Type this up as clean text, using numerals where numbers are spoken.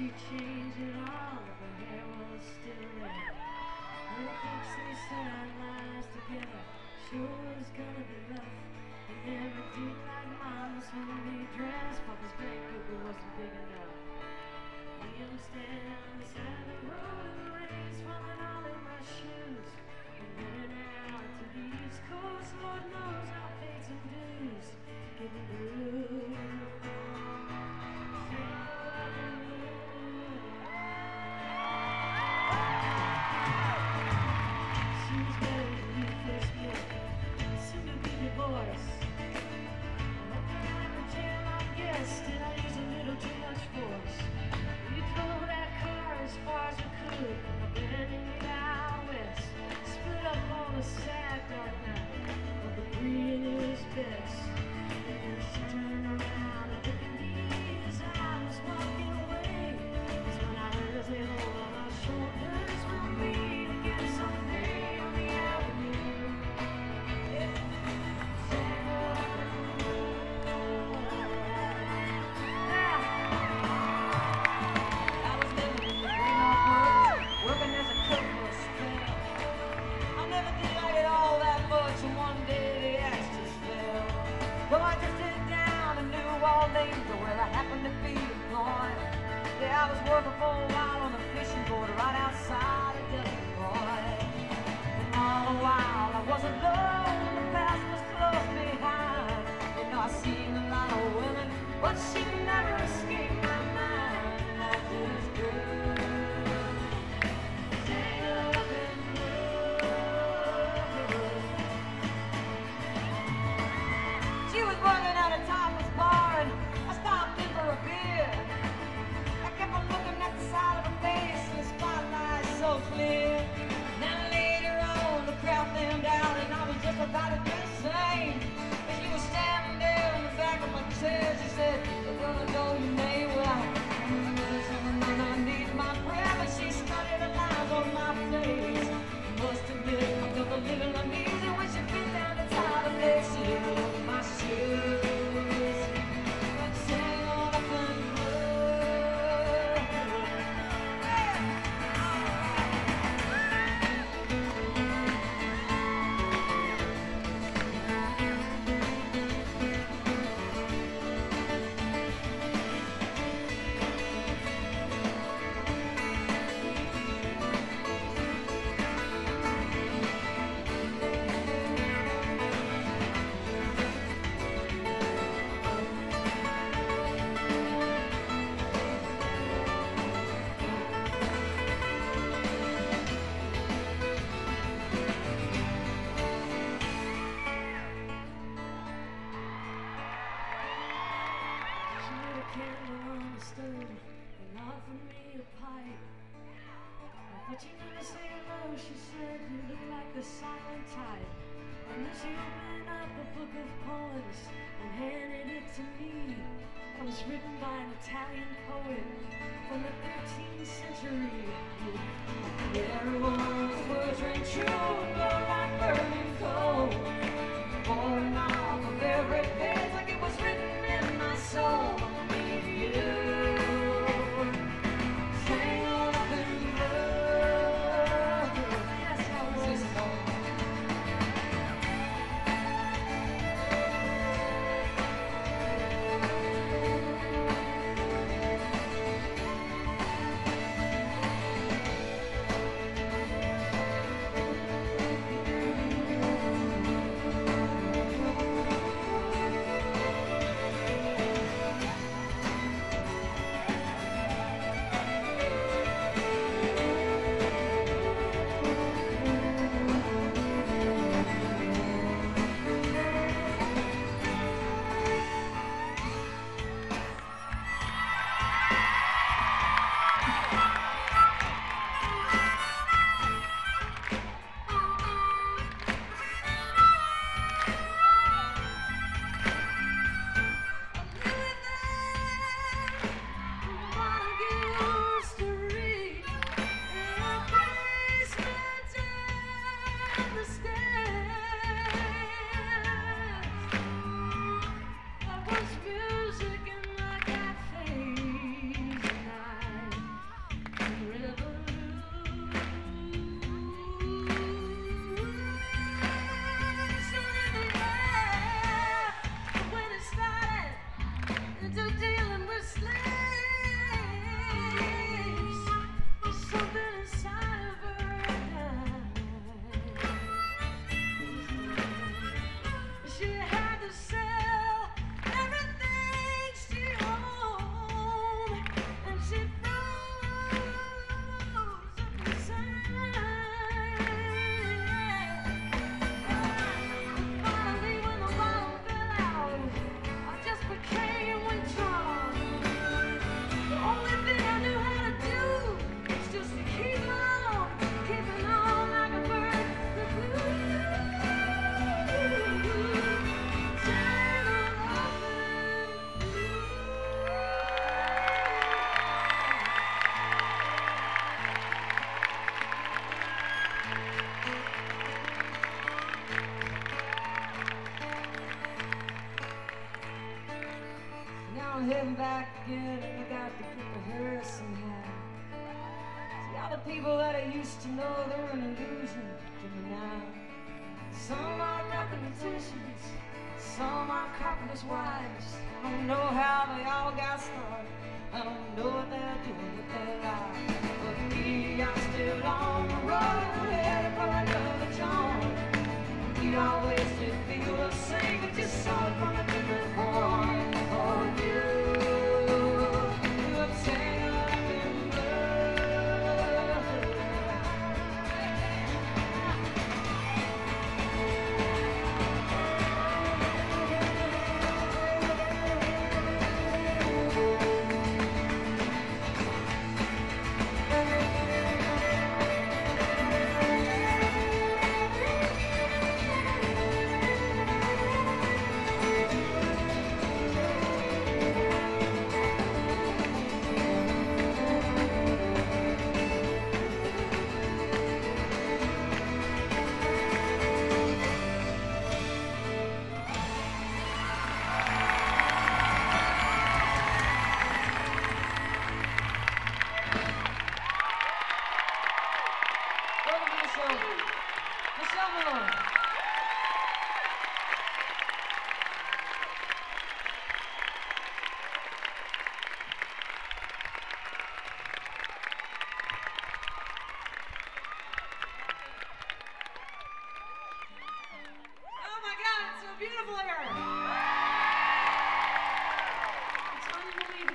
she changed it all, but her hair was still red. And the folks they said our lives together sure was gonna be rough. He never did like Mama's homemade dress, Papa's bank book wasn't big enough. We am standing on the side of the road, and the rain's falling all in my shoes. I'm heading out to the East Coast, Lord knows I'll pay some dues. Getting blue. She's ready to be first milk, soon to be divorced. I'm a jail, I guess, did I use a little too much force? We drove that car as far as we could, abandoning it out west. Split up on a sad dark night, but the green is best. And she turned around and looked at me as I was walking away. 'Cause when I heard her say, hold on my shoulders, we'll meet again someday on the avenue. Yeah. I was living in the Greenhawk Woods, working as a cook for a spell. I never did like it all that much, and one day the axe just fell. Well, I drifted down to New Orleans, where I happened to be employed. Yeah, I was working for a while on the fishing board right outside of Detroit. And all the while I was alone, the past was close behind. You know, I seen a lot of women, but she never escaped my mind. That was good. Tangled up in love. She was working at a topless bar, and I stopped in for a beer. I kept on looking at the side of her face, and the spotlight so clear. Now later on, the crowd thinned out, and I was just about to do the same. And she was standing there in the back of my chair. She said, "You're gonna go, you may well." Someone underneath my breath, and she studied the lines on my face. Must admit, I felt a little uneasy when she bent down to tie the laces of my shoes. But tangled up in love. She lit a candle on the stove and offered me a pipe. But you never say hello, she said, you look like the silent type. And then she opened up a book of poems and handed it to me. It was written by an Italian poet from the 13th century. Everyone's words ring true, but like burning coal. Pouring off of every page like it was written in my soul. You tangled up in love. Yes, I was. I'm heading back again, and I got to get to her somehow. See, all the people that I used to know, they're an illusion to me now. Some are mathematicians, some are carpenters' wives. I don't know how they all got started, I don't know what they're doing with their lives. But me, I'm still on the road, headed for another joint. We always did feel the same, but just saw it from a different point. Oh, you're tangled up in love. Michelle Malone. Oh my God, it's so beautiful here.